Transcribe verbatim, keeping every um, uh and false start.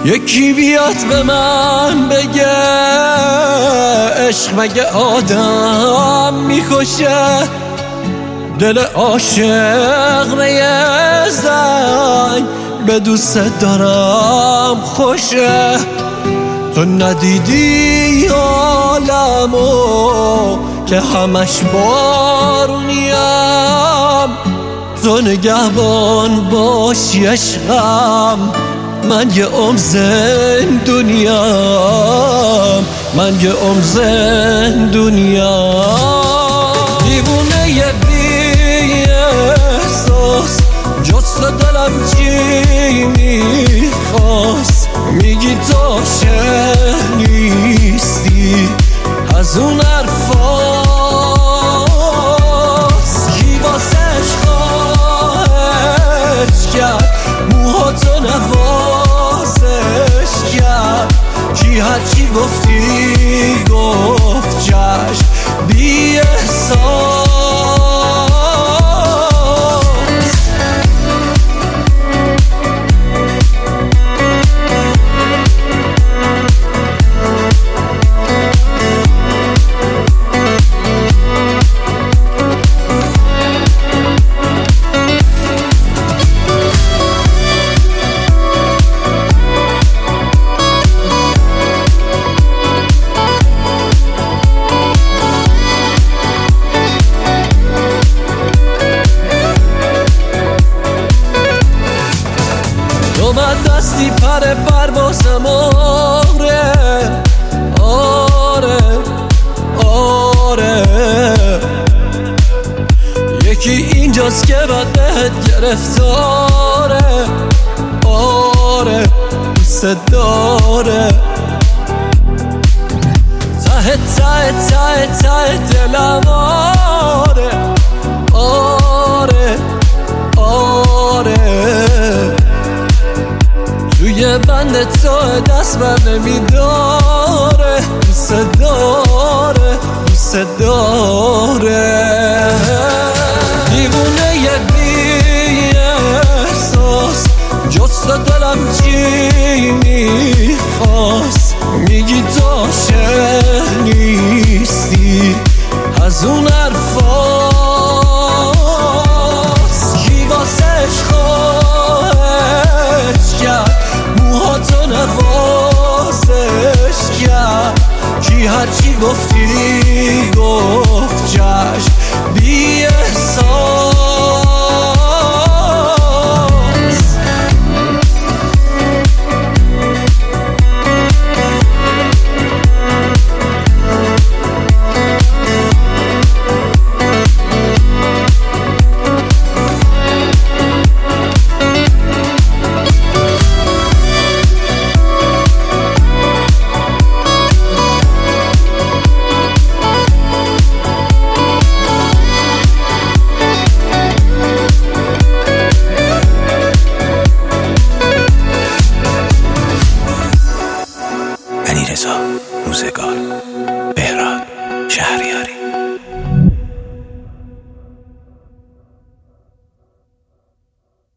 یکی بیاد به من بگه عشق مگه آدم میکشه؟ دل عاشق به یه زنگ به دوست دارم خوشه. تو ندیدی عالمو که همش بارونیم، تو نگهبان باشی عشقم، من یه عمر زندونیم، من یه عمر زندونیم. دیوونه یه بی احساس جست دلم چی میخواست، میگی تو عاشق نیستی از اون حرفاست. کی واسش خواهش کرد موهاتو نوازش کرد، کی هرچی گفتی گفت چشم بی احساس. من دستی پر پروازم، آره آره آره. یکی اینجاست که بعد بهت گرفتاره، آره دوست داره. ته ته ته ته دلم، آره آره آره. توی بند تو دست بر نمیداره، دوست داره دوست داره. دیوونه یه بی احساس جست دلم چی میخواست، میگی تو عاشق نیستی از اون حرفاست. کی واسش خواهش کرد موهاتو نوازش کرد، کی هرچی گفتی گفت چشم بی احساس. علیرضا روزگار، بهراد شهریاری.